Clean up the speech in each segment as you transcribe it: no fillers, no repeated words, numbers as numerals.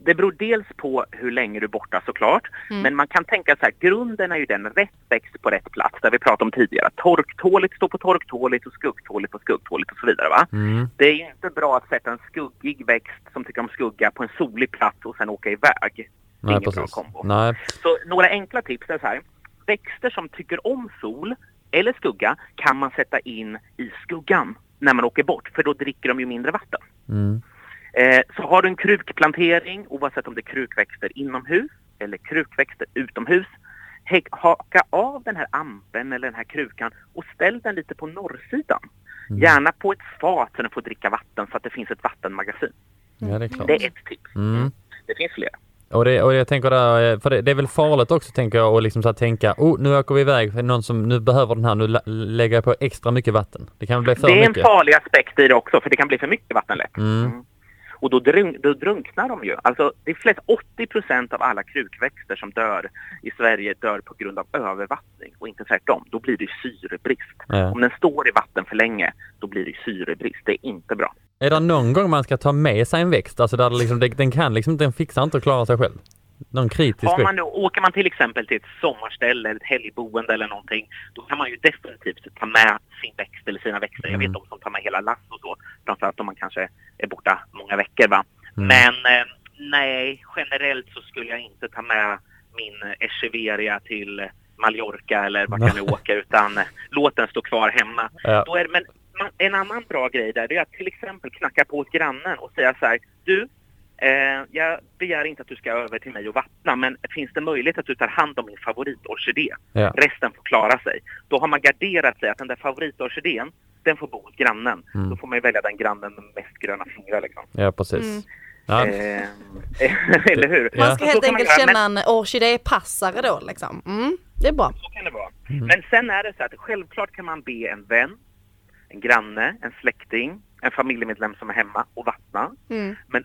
Det beror dels på hur länge du är borta såklart. Men man kan tänka så här, grunden är ju den rätt växt på rätt plats. Där vi pratade om tidigare. Torktåligt står på torktåligt och skuggtåligt på skuggtåligt och så vidare va. Det är ju inte bra att sätta en skuggig växt som tycker om skugga på en solig plats och sen åka iväg. Nej, precis. Nej. Så några enkla tips är så här. Växter som tycker om sol eller skugga kan man sätta in i skuggan när man åker bort. För då dricker de ju mindre vatten. Så har du en krukplantering, oavsett om det är krukväxter inomhus eller krukväxter utomhus, haka av den här ampen eller den här krukan och ställ den lite på norrsidan. Gärna på ett fat så den får dricka vatten så att det finns ett vattenmagasin. Ja, det är klart. Det är ett tips. Det finns fler. Och jag tänker där, för det är väl farligt också tänker jag, och liksom så att tänka, nu åker vi iväg för någon som nu behöver den här, nu lägger jag på extra mycket vatten. Det kan bli för mycket. Det är en farlig aspekt i det också, för det kan bli för mycket vatten lätt. Och då drunknar de ju. Alltså det är 80% av alla krukväxter som dör i Sverige dör på grund av övervattning och inte tvärtom. Då blir det syrebrist. Om den står i vatten för länge, då blir det syrebrist. Det är inte bra. Är det någon gång man ska ta med sig en växt? Alltså där liksom, den fixar inte att klara sig själv. Någon kritisk växt. Åker man till exempel till ett sommarställe eller ett helgboende eller någonting, då kan man ju definitivt ta med sin växt eller sina växter. Jag vet de som tar med hela lass och så. Framförallt om man kanske är borta många veckor va. Men nej, generellt så skulle jag inte ta med min echeveria till Mallorca eller vart jag nu åker, utan låt den stå kvar hemma. Men en annan bra grej där är att till exempel knacka på hos grannen och säga så här: du, jag begär inte att du ska över till mig och vattna, men finns det möjlighet att du tar hand om min favoritorkidé? Resten får klara sig. Då har man garderat sig att den där favoritorkidén, den får bo hos grannen. Då får man ju välja den grannen med mest gröna fingrar liksom. Ja, precis. Ja. Eller hur? Man ska helt enkelt känna en orkidépassare då liksom. Det är bra. Så kan det vara. Men sen är det så att självklart kan man be en vän, en granne, en släkting, en familjemedlem som är hemma och vattna. Men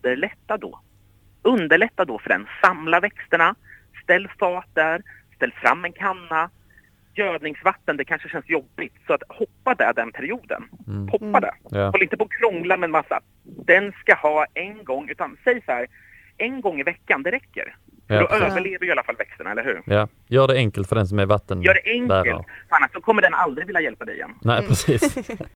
underlätta då för den. Samla växterna, ställ fat där, ställ fram en kanna. Gödningsvatten, det kanske känns jobbigt. Så att hoppa där den perioden. Hoppa där. Håll inte på att krångla med en massa. Den ska ha en gång, utan säg så här, en gång i veckan, det räcker. För då överlever i alla fall växterna, eller hur? Ja, gör det enkelt för den som är vatten. Gör det enkelt, för annars så kommer den aldrig vilja hjälpa dig igen. Nej, precis.